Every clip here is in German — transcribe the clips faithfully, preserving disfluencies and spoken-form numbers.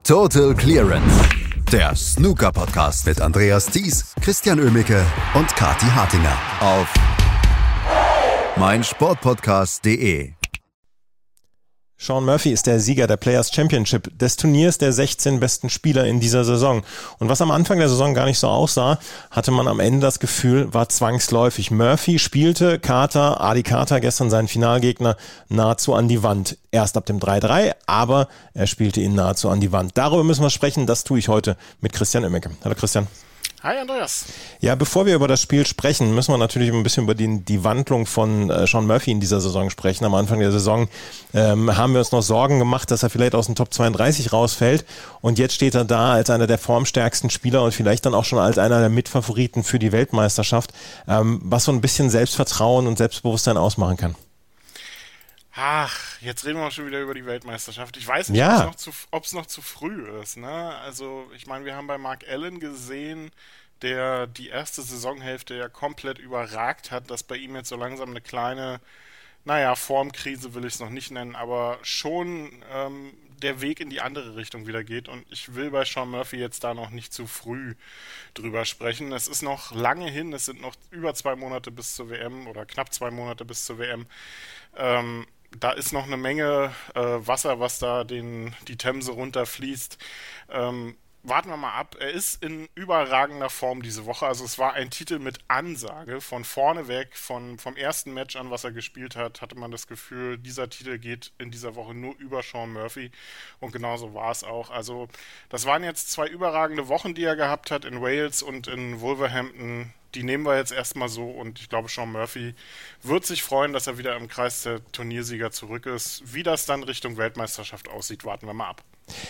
Total Clearance, der Snooker-Podcast mit Andreas Thies, Christian Oemicke und Kathi Hartinger auf meinsportpodcast punkt de. Sean Murphy ist der Sieger der Players Championship, des Turniers der sechzehn besten Spieler in dieser Saison. Und was am Anfang der Saison gar nicht so aussah, hatte man am Ende das Gefühl, war zwangsläufig. Murphy spielte Carter, Adi Carter, gestern seinen Finalgegner, nahezu an die Wand. Erst ab dem drei drei, aber er spielte ihn nahezu an die Wand. Darüber müssen wir sprechen, das tue ich heute mit Christian Oemicke. Hallo Christian. Hi Andreas. Ja, bevor wir über das Spiel sprechen, müssen wir natürlich ein bisschen über die, die Wandlung von äh, Sean Murphy in dieser Saison sprechen. Am Anfang der Saison ähm, haben wir uns noch Sorgen gemacht, dass er vielleicht aus dem Top zweiunddreißig rausfällt. Und jetzt steht er da als einer der formstärksten Spieler und vielleicht dann auch schon als einer der Mitfavoriten für die Weltmeisterschaft, ähm, was so ein bisschen Selbstvertrauen und Selbstbewusstsein ausmachen kann. Ach, jetzt reden wir schon wieder über die Weltmeisterschaft. Ich weiß nicht, ja. ob es noch, noch zu früh ist. Ne? Also ich meine, wir haben bei Mark Allen gesehen, der die erste Saisonhälfte ja komplett überragt hat, dass bei ihm jetzt so langsam eine kleine, naja, Formkrise will ich es noch nicht nennen, aber schon ähm, der Weg in die andere Richtung wieder geht. Und ich will bei Sean Murphy jetzt da noch nicht zu früh drüber sprechen. Es ist noch lange hin, es sind noch über zwei Monate bis zur W M oder knapp zwei Monate bis zur W M. Ähm, Da ist noch eine Menge äh, Wasser, was da den, die Themse runterfließt. Ähm, warten wir mal ab. Er ist in überragender Form diese Woche. Also es war ein Titel mit Ansage. Von vorne weg, von, vom ersten Match an, was er gespielt hat, hatte man das Gefühl, dieser Titel geht in dieser Woche nur über Sean Murphy. Und genauso war es auch. Also das waren jetzt zwei überragende Wochen, die er gehabt hat in Wales und in Wolverhampton. Die nehmen wir jetzt erstmal so und ich glaube, Sean Murphy wird sich freuen, dass er wieder im Kreis der Turniersieger zurück ist. Wie das dann Richtung Weltmeisterschaft aussieht, warten wir mal ab.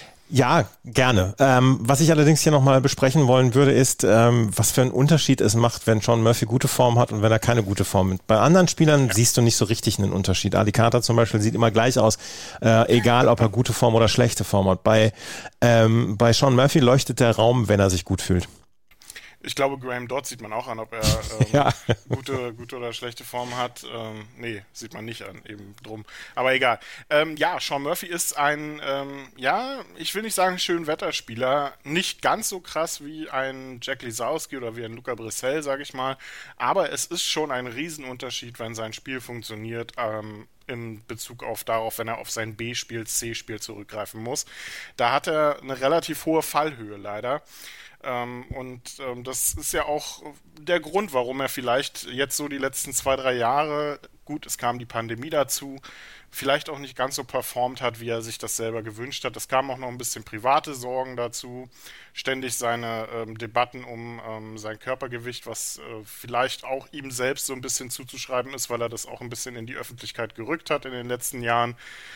Ja, gerne. Ähm, was ich allerdings hier nochmal besprechen wollen würde, ist, ähm, was für einen Unterschied es macht, wenn Sean Murphy gute Form hat und wenn er keine gute Form hat. Bei anderen Spielern ja. siehst du nicht so richtig einen Unterschied. Adi Carter zum Beispiel sieht immer gleich aus, äh, egal ob er gute Form oder schlechte Form hat. Bei, ähm, bei Sean Murphy leuchtet der Raum, wenn er sich gut fühlt. Ich glaube, Graham Dodd sieht man auch an, ob er ähm, ja. gute, gute oder schlechte Form hat. Ähm, nee, sieht man nicht an, eben drum. Aber egal. Ähm, ja, Sean Murphy ist ein, ähm, ja, ich will nicht sagen Schönwetterspieler, nicht ganz so krass wie ein Jack Lisowski oder wie ein Luca Brissell, sage ich mal. Aber es ist schon ein Riesenunterschied, wenn sein Spiel funktioniert, ähm, in Bezug auf darauf, wenn er auf sein B-Spiel, C-Spiel zurückgreifen muss. Da hat er eine relativ hohe Fallhöhe leider. Ähm, und ähm, das ist ja auch der Grund, warum er vielleicht jetzt so die letzten zwei, drei Jahre, gut, es kam die Pandemie dazu, vielleicht auch nicht ganz so performt hat, wie er sich das selber gewünscht hat. Es kamen auch noch ein bisschen private Sorgen dazu, ständig seine ähm, Debatten um ähm, sein Körpergewicht, was äh, vielleicht auch ihm selbst so ein bisschen zuzuschreiben ist, weil er das auch ein bisschen in die Öffentlichkeit gerückt hat in den letzten Jahren.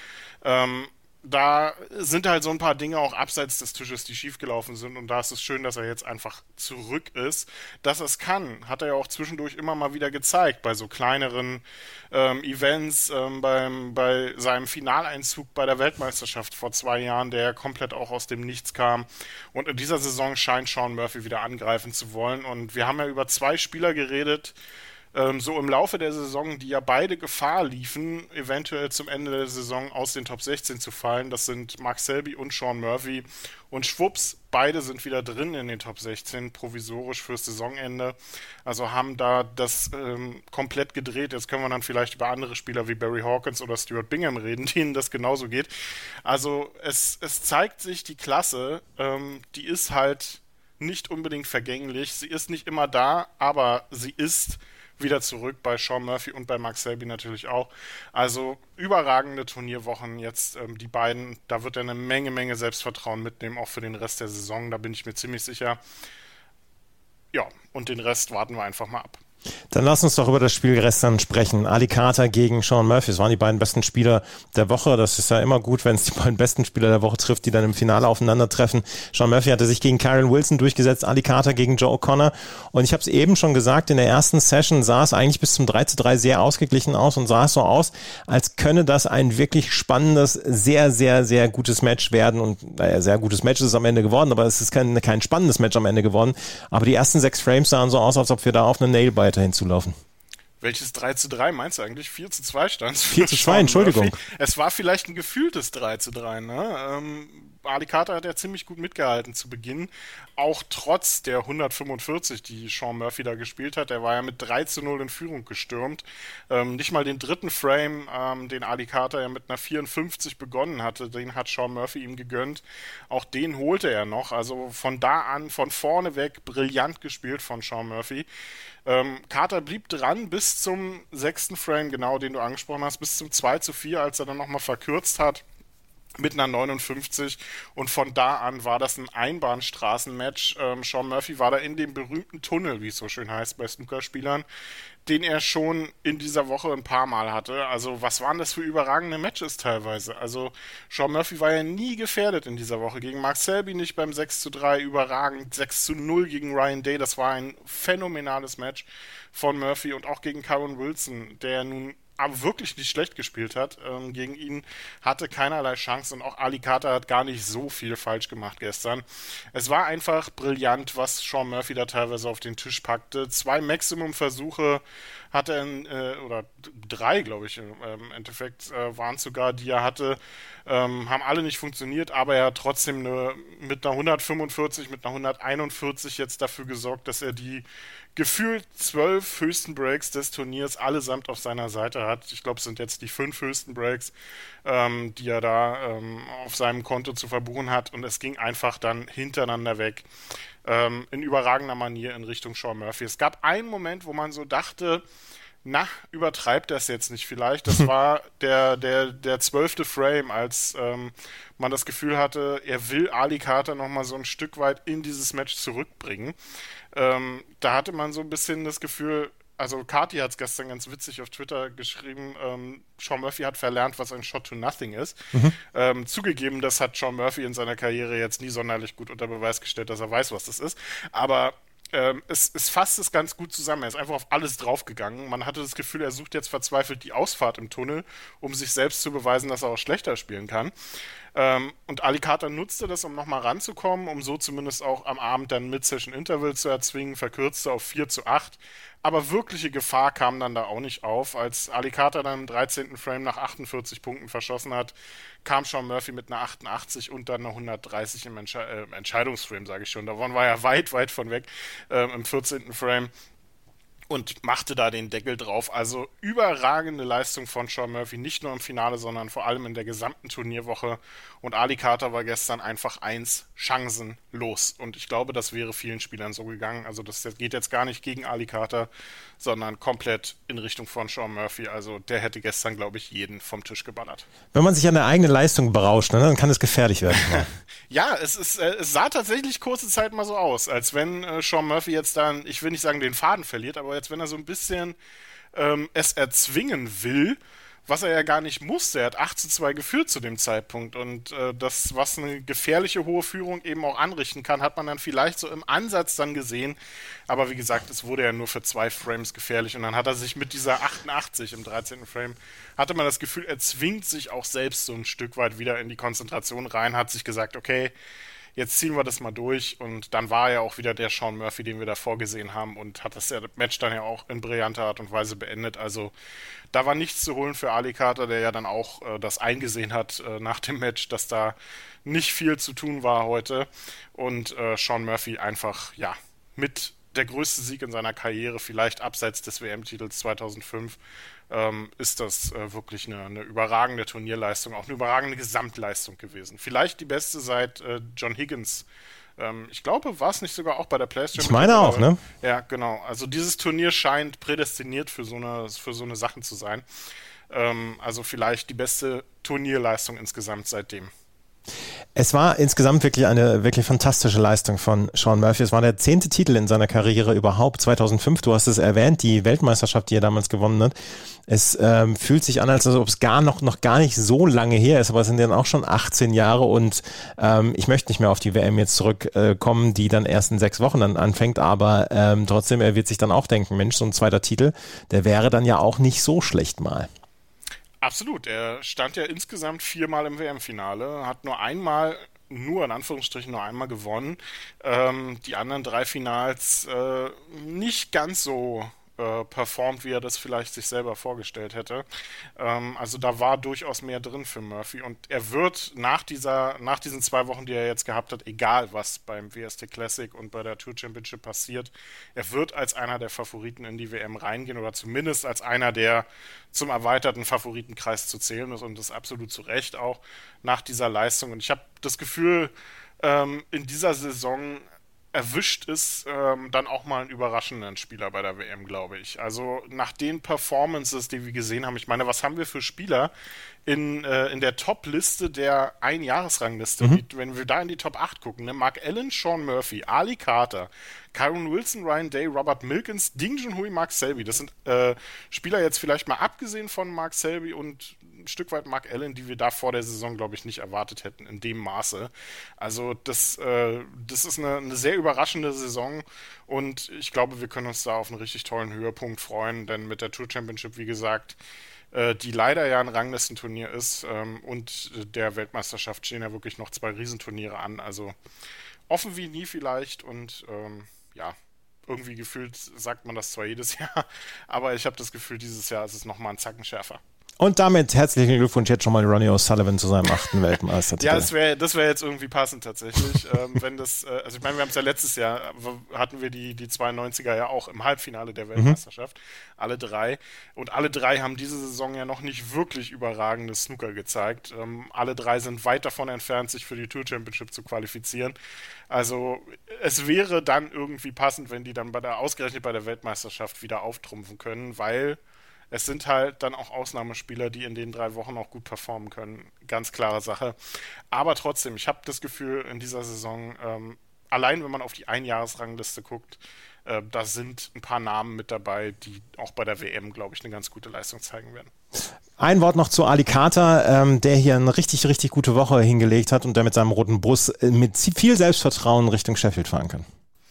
Ähm, Da sind halt so ein paar Dinge auch abseits des Tisches, die schiefgelaufen sind und da ist es schön, dass er jetzt einfach zurück ist. Dass er es kann, hat er ja auch zwischendurch immer mal wieder gezeigt, bei so kleineren ähm, Events, ähm, beim, bei seinem Finaleinzug bei der Weltmeisterschaft vor zwei Jahren, der ja komplett auch aus dem Nichts kam. Und in dieser Saison scheint Sean Murphy wieder angreifen zu wollen und wir haben ja über zwei Spieler geredet, Ähm, so im Laufe der Saison, die ja beide Gefahr liefen, eventuell zum Ende der Saison aus den Top sechzehn zu fallen. Das sind Mark Selby und Sean Murphy. Und schwupps, beide sind wieder drin in den Top sechzehn, provisorisch fürs Saisonende. Also haben da das ähm, komplett gedreht. Jetzt können wir dann vielleicht über andere Spieler wie Barry Hawkins oder Stuart Bingham reden, denen das genauso geht. Also es, es zeigt sich, die Klasse, ähm, die ist halt nicht unbedingt vergänglich. Sie ist nicht immer da, aber sie ist wieder zurück bei Sean Murphy und bei Mark Selby natürlich auch. Also überragende Turnierwochen jetzt, ähm, die beiden, da wird er eine Menge, Menge Selbstvertrauen mitnehmen, auch für den Rest der Saison, da bin ich mir ziemlich sicher. Ja, und den Rest warten wir einfach mal ab. Dann lass uns doch über das Spiel gestern sprechen. Adi Carter gegen Sean Murphy. Das waren die beiden besten Spieler der Woche. Das ist ja immer gut, wenn es die beiden besten Spieler der Woche trifft, die dann im Finale aufeinandertreffen. Sean Murphy hatte sich gegen Kyren Wilson durchgesetzt, Adi Carter gegen Joe O'Connor. Und ich habe es eben schon gesagt, in der ersten Session sah es eigentlich bis zum drei zu drei sehr ausgeglichen aus und sah es so aus, als könne das ein wirklich spannendes, sehr, sehr, sehr gutes Match werden. Und naja, sehr gutes Match ist es am Ende geworden, aber es ist kein, kein spannendes Match am Ende geworden. Aber die ersten sechs Frames sahen so aus, als ob wir da auf eine Nailbiter hinzulaufen. Welches drei zu drei meinst du eigentlich? vier zu zwei stand es. vier zu zwei, Entschuldigung. Murphy. Es war vielleicht ein gefühltes drei zu drei, ne? Ähm, Ali Carter hat ja ziemlich gut mitgehalten zu Beginn, auch trotz der hundertfünfundvierzig, die Sean Murphy da gespielt hat. Er war ja mit drei zu null in Führung gestürmt. Ähm, nicht mal den dritten Frame, ähm, den Ali Carter ja mit einer vierundfünfzig begonnen hatte, den hat Sean Murphy ihm gegönnt. Auch den holte er noch. Also von da an, von vorne weg, brillant gespielt von Sean Murphy. Ähm, Carter blieb dran bis zum sechsten Frame, genau den du angesprochen hast, bis zum zwei zu vier, als er dann nochmal verkürzt hat mit einer neunundfünfzig, und von da an war das ein Einbahnstraßenmatch. Ähm, Sean Murphy war da in dem berühmten Tunnel, wie es so schön heißt bei Snookerspielern, den er schon in dieser Woche ein paar Mal hatte. Also was waren das für überragende Matches teilweise? Also Sean Murphy war ja nie gefährdet in dieser Woche. Gegen Mark Selby nicht beim sechs zu drei, überragend. sechs zu null gegen Ryan Day, das war ein phänomenales Match von Murphy, und auch gegen Kyron Wilson, der nun aber wirklich nicht schlecht gespielt hat. Ähm, gegen ihn hatte keinerlei Chance, und auch Ali Carter hat gar nicht so viel falsch gemacht gestern. Es war einfach brillant, was Sean Murphy da teilweise auf den Tisch packte. Zwei Maximum-Versuche hatte er, in, äh, oder drei, glaube ich, im ähm, Endeffekt äh, waren es sogar, die er hatte, ähm, haben alle nicht funktioniert, aber er hat trotzdem eine, mit einer hundertfünfundvierzig, mit einer hunderteinundvierzig jetzt dafür gesorgt, dass er die gefühlt zwölf höchsten Breaks des Turniers allesamt auf seiner Seite hat. Ich glaube, es sind jetzt die fünf höchsten Breaks, ähm, die er da ähm, auf seinem Konto zu verbuchen hat, und es ging einfach dann hintereinander weg. Ähm, in überragender Manier in Richtung Sean Murphy. Es gab einen Moment, wo man so dachte, na, übertreibt das jetzt nicht vielleicht. Das war der der der zwölfte Frame, als ähm, man das Gefühl hatte, er will Ali Carter nochmal so ein Stück weit in dieses Match zurückbringen. Ähm, da hatte man so ein bisschen das Gefühl, also Kati hat es gestern ganz witzig auf Twitter geschrieben, ähm, Sean Murphy hat verlernt, was ein Shot to Nothing ist. Mhm. Ähm, zugegeben, das hat Sean Murphy in seiner Karriere jetzt nie sonderlich gut unter Beweis gestellt, dass er weiß, was das ist. Aber ähm, es, es fasst es ganz gut zusammen. Er ist einfach auf alles draufgegangen. Man hatte das Gefühl, er sucht jetzt verzweifelt die Ausfahrt im Tunnel, um sich selbst zu beweisen, dass er auch schlechter spielen kann. Ähm, und Ali Carter nutzte das, um nochmal ranzukommen, um so zumindest auch am Abend dann Mid-Session-Interval zu erzwingen, verkürzte auf vier zu acht. Aber wirkliche Gefahr kam dann da auch nicht auf. Als Ali Carter dann im dreizehnten Frame nach achtundvierzig Punkten verschossen hat, kam Sean Murphy mit einer achtundachtzig und dann einer hundertdreißig im Entsche- äh, Entscheidungsframe, sage ich schon. Davon war er weit, weit von weg äh, im vierzehnten Frame. Und machte da den Deckel drauf. Also überragende Leistung von Sean Murphy, nicht nur im Finale, sondern vor allem in der gesamten Turnierwoche. Und Ali Carter war gestern einfach eins chancenlos. Und ich glaube, das wäre vielen Spielern so gegangen. Also das geht jetzt gar nicht gegen Ali Carter, sondern komplett in Richtung von Sean Murphy. Also der hätte gestern, glaube ich, jeden vom Tisch geballert. Wenn man sich an der eigenen Leistung berauscht, ne, dann kann es gefährlich werden. Ja, es, ist, äh, es sah tatsächlich kurze Zeit mal so aus, als wenn äh, Sean Murphy jetzt dann, ich will nicht sagen, den Faden verliert, aber jetzt, wenn er so ein bisschen ähm, es erzwingen will, was er ja gar nicht musste. Er hat acht zu zwei geführt zu dem Zeitpunkt, und äh, das, was eine gefährliche hohe Führung eben auch anrichten kann, hat man dann vielleicht so im Ansatz dann gesehen, aber wie gesagt, es wurde ja nur für zwei Frames gefährlich, und dann hat er sich mit dieser achtundachtzig im dreizehnten Frame, hatte man das Gefühl, er zwingt sich auch selbst so ein Stück weit wieder in die Konzentration rein, hat sich gesagt, okay, jetzt ziehen wir das mal durch, und dann war er auch wieder der Sean Murphy, den wir da vorgesehen haben, und hat das Match dann ja auch in brillanter Art und Weise beendet. Also da war nichts zu holen für Ali Carter, der ja dann auch äh, das eingesehen hat äh, nach dem Match, dass da nicht viel zu tun war heute, und äh, Sean Murphy einfach, ja, mit der größte Sieg in seiner Karriere, vielleicht abseits des W M-Titels zweitausendfünf, ähm, ist das äh, wirklich eine, eine überragende Turnierleistung, auch eine überragende Gesamtleistung gewesen. Vielleicht die beste seit äh, John Higgins. Ähm, ich glaube, war es nicht sogar auch bei der PlayStation? Ich meine auch, ne? Ja, genau. Also dieses Turnier scheint prädestiniert für so eine, für so eine Sachen zu sein. Ähm, also vielleicht die beste Turnierleistung insgesamt seitdem. Es war insgesamt wirklich eine wirklich fantastische Leistung von Sean Murphy. Es war der zehnte Titel in seiner Karriere überhaupt, zweitausendfünf. Du hast es erwähnt, die Weltmeisterschaft, die er damals gewonnen hat. Es ähm, fühlt sich an, als ob es gar noch, noch gar nicht so lange her ist, aber es sind dann auch schon achtzehn Jahre, und ähm, ich möchte nicht mehr auf die W M jetzt zurückkommen, äh, die dann erst in sechs Wochen dann anfängt, aber ähm, trotzdem, er wird sich dann auch denken, Mensch, so ein zweiter Titel, der wäre dann ja auch nicht so schlecht mal. Absolut, er stand ja insgesamt viermal im W M-Finale, hat nur einmal, nur in Anführungsstrichen nur einmal gewonnen, ähm, die anderen drei Finals äh, nicht ganz so äh, performt, wie er das vielleicht sich selber vorgestellt hätte. Ähm, also da war durchaus mehr drin für Murphy und er wird nach dieser, nach diesen zwei Wochen, die er jetzt gehabt hat, egal was beim W S T Classic und bei der Tour Championship passiert, er wird als einer der Favoriten in die W M reingehen oder zumindest als einer, der zum erweiterten Favoritenkreis zu zählen ist und das absolut zu Recht auch nach dieser Leistung. Und ich habe das Gefühl, ähm, in dieser Saison erwischt ist ähm, dann auch mal einen überraschenden Spieler bei der W M, glaube ich. Also nach den Performances, die wir gesehen haben, ich meine, was haben wir für Spieler in, äh, in der Top-Liste der Einjahresrangliste, mhm. die, wenn wir da in die Top acht gucken, ne? Mark Allen, Sean Murphy, Ali Carter, Kyron Wilson, Ryan Day, Robert Milkins, Ding Junhui, Mark Selby. Das sind äh, Spieler jetzt vielleicht mal abgesehen von Mark Selby und ein Stück weit Mark Allen, die wir da vor der Saison, glaube ich, nicht erwartet hätten in dem Maße. Also das, äh, das ist eine, eine sehr überraschende Saison und ich glaube, wir können uns da auf einen richtig tollen Höhepunkt freuen, denn mit der Tour Championship, wie gesagt, äh, die leider ja ein Ranglistenturnier ist ähm, und der Weltmeisterschaft stehen ja wirklich noch zwei Riesenturniere an. Also offen wie nie vielleicht und ähm, ja, irgendwie gefühlt sagt man das zwar jedes Jahr, aber ich habe das Gefühl, dieses Jahr ist es nochmal ein Zacken schärfer. Und damit herzlichen Glückwunsch jetzt schon mal Ronnie O'Sullivan zu seinem achten Weltmeistertitel. Ja, das wäre das wär jetzt irgendwie passend tatsächlich. ähm, wenn das, äh, also ich meine, wir haben es ja letztes Jahr, hatten wir die, die zweiundneunziger ja auch im Halbfinale der Weltmeisterschaft. Mhm. Alle drei. Und alle drei haben diese Saison ja noch nicht wirklich überragendes Snooker gezeigt. Ähm, alle drei sind weit davon entfernt, sich für die Tour Championship zu qualifizieren. Also es wäre dann irgendwie passend, wenn die dann bei der, ausgerechnet bei der Weltmeisterschaft wieder auftrumpfen können, weil es sind halt dann auch Ausnahmespieler, die in den drei Wochen auch gut performen können. Ganz klare Sache. Aber trotzdem, ich habe das Gefühl, in dieser Saison, ähm, allein wenn man auf die Einjahresrangliste guckt, äh, da sind ein paar Namen mit dabei, die auch bei der W M, glaube ich, eine ganz gute Leistung zeigen werden. Ein Wort noch zu Ali Carter, ähm, der hier eine richtig, richtig gute Woche hingelegt hat und der mit seinem roten Bus äh, mit viel Selbstvertrauen Richtung Sheffield fahren kann.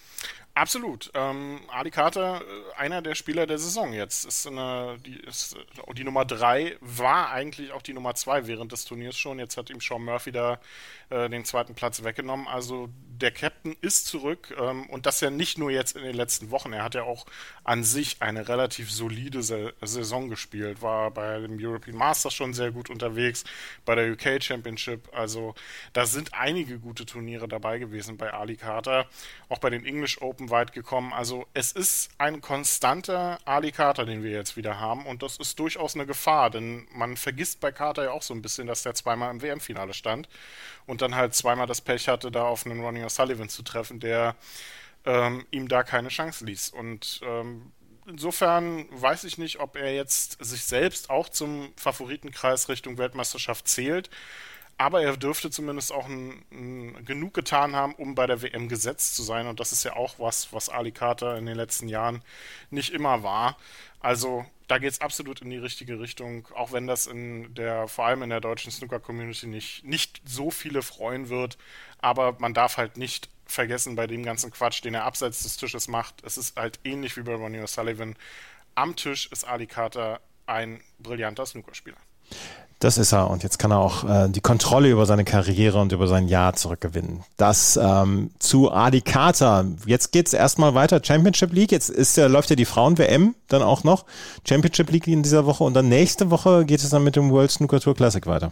Absolut. Ähm, Ali Carter, einer der Spieler der Saison jetzt, ist, eine, die, ist die Nummer drei, war eigentlich auch die Nummer zwei während des Turniers schon. Jetzt hat ihm Sean Murphy da äh, den zweiten Platz weggenommen. Also der Captain ist zurück ähm, und das ja nicht nur jetzt in den letzten Wochen. Er hat ja auch an sich eine relativ solide Se- Saison gespielt. War bei dem European Masters schon sehr gut unterwegs, bei der U K Championship. Also da sind einige gute Turniere dabei gewesen bei Ali Carter. Auch bei den English Open weit gekommen. Also es ist ein konstanter Ali Carter, den wir jetzt wieder haben und das ist durchaus eine Gefahr, denn man vergisst bei Carter ja auch so ein bisschen, dass der zweimal im W M-Finale stand und dann halt zweimal das Pech hatte, da auf einen Ronnie O'Sullivan zu treffen, der ähm, ihm da keine Chance ließ. Und ähm, insofern weiß ich nicht, ob er jetzt sich selbst auch zum Favoritenkreis Richtung Weltmeisterschaft zählt. Aber er dürfte zumindest auch ein, ein, genug getan haben, um bei der W M gesetzt zu sein. Und das ist ja auch was, was Ali Carter in den letzten Jahren nicht immer war. Also da geht es absolut in die richtige Richtung, auch wenn das in der, vor allem in der deutschen Snooker-Community nicht, nicht so viele freuen wird. Aber man darf halt nicht vergessen bei dem ganzen Quatsch, den er abseits des Tisches macht. Es ist halt ähnlich wie bei Ronnie O'Sullivan. Am Tisch ist Ali Carter ein brillanter Snookerspieler. Das ist er und jetzt kann er auch äh, die Kontrolle über seine Karriere und über sein Jahr zurückgewinnen. Das ähm, zu Ali Carter. Jetzt geht's erstmal weiter, Championship League. Jetzt ist ja, läuft ja die Frauen-W M dann auch noch. Championship League in dieser Woche und dann nächste Woche geht es dann mit dem World Snooker Tour Classic weiter.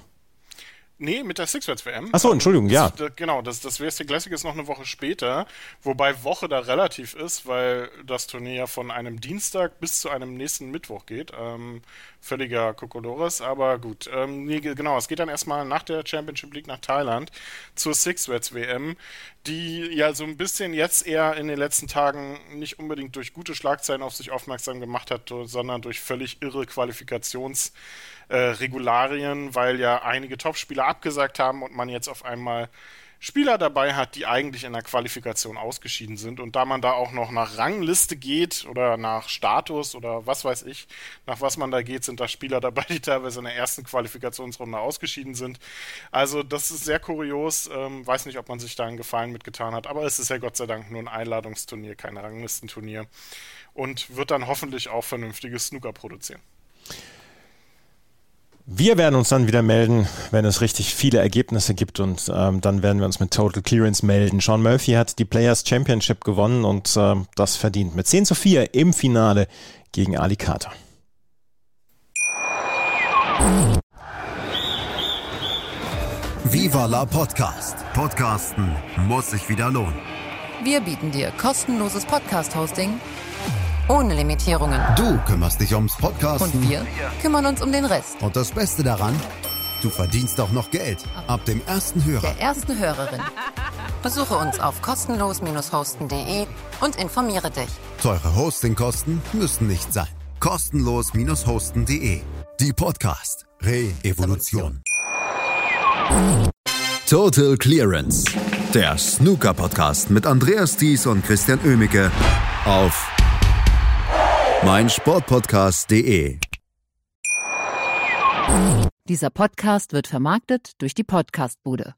Nee, mit der Six-Words-W M. Achso, Entschuldigung, ja. Das, genau, das, das W S T Classic ist noch eine Woche später, wobei Woche da relativ ist, weil das Turnier ja von einem Dienstag bis zu einem nächsten Mittwoch geht. Ähm, völliger Kokolores, aber gut. Ähm, nee, genau, es geht dann erstmal nach der Championship League nach Thailand zur Six-Words-W M, die ja so ein bisschen jetzt eher in den letzten Tagen nicht unbedingt durch gute Schlagzeilen auf sich aufmerksam gemacht hat, sondern durch völlig irre Qualifikations- Äh, Regularien, weil ja einige Topspieler abgesagt haben und man jetzt auf einmal Spieler dabei hat, die eigentlich in der Qualifikation ausgeschieden sind. Und da man da auch noch nach Rangliste geht oder nach Status oder was weiß ich, nach was man da geht, sind da Spieler dabei, die teilweise in der ersten Qualifikationsrunde ausgeschieden sind. Also das ist sehr kurios. Ähm, weiß nicht, ob man sich da einen Gefallen mitgetan hat, aber es ist ja Gott sei Dank nur ein Einladungsturnier, kein Ranglistenturnier und wird dann hoffentlich auch vernünftiges Snooker produzieren. Wir werden uns dann wieder melden, wenn es richtig viele Ergebnisse gibt und ähm, dann werden wir uns mit Total Clearance melden. Sean Murphy hat die Players Championship gewonnen und äh, das verdient mit zehn zu vier im Finale gegen Ali Carter. Viva la Podcast. Podcasten muss sich wieder lohnen. Wir bieten dir kostenloses Podcast-Hosting ohne Limitierungen. Du kümmerst dich ums Podcasten. Und wir kümmern uns um den Rest. Und das Beste daran, du verdienst auch noch Geld. Ab dem ersten Hörer. Der ersten Hörerin. Besuche uns auf kostenlos hosten punkt de und informiere dich. Teure Hostingkosten müssen nicht sein. kostenlos hosten punkt de. Die Podcast Re-Evolution. Total Clearance. Der Snooker-Podcast mit Andreas Thies und Christian Oemicke auf meinsportpodcast punkt de. Dieser Podcast wird vermarktet durch die Podcastbude.